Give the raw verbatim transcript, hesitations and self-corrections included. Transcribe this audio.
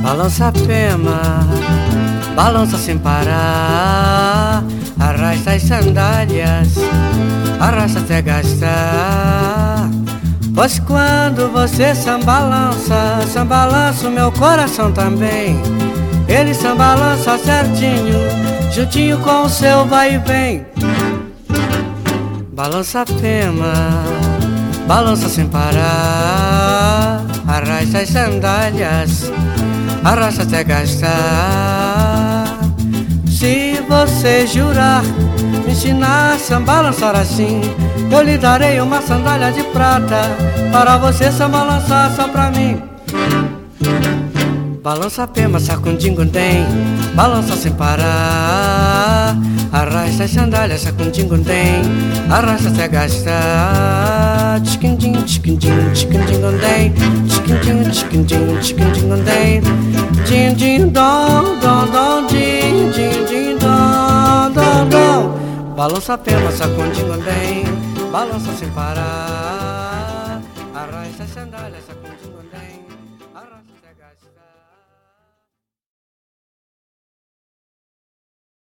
Balança a pema, balança sem parar, arrasta as sandálias, arrasta até gastar. Pois quando você sambalança, sambalança o meu coração também. Ele sambalança certinho, juntinho com o seu vai e vem. Balança a pema, balança sem parar, arrasta as sandálias, arrasta até gastar. Se você jurar me ensinar a sambalançar assim, eu lhe darei uma sandália de prata para você sambalançar só pra mim. Balança a pema, sacundingundem, balança sem parar, arrasta as sandálias, sacundingundem, arrasta até gastar. Tchiquindim, tchiquindim, tchiquindingundem, tchiquindim, tchiquindim, tchiquindingundem, din din dom, dom dom, din din din dom, dom dom. Balança a pema, sacundingundem, balança sem parar, arrasta as sandálias, sacundingundem, arrasta até gastar.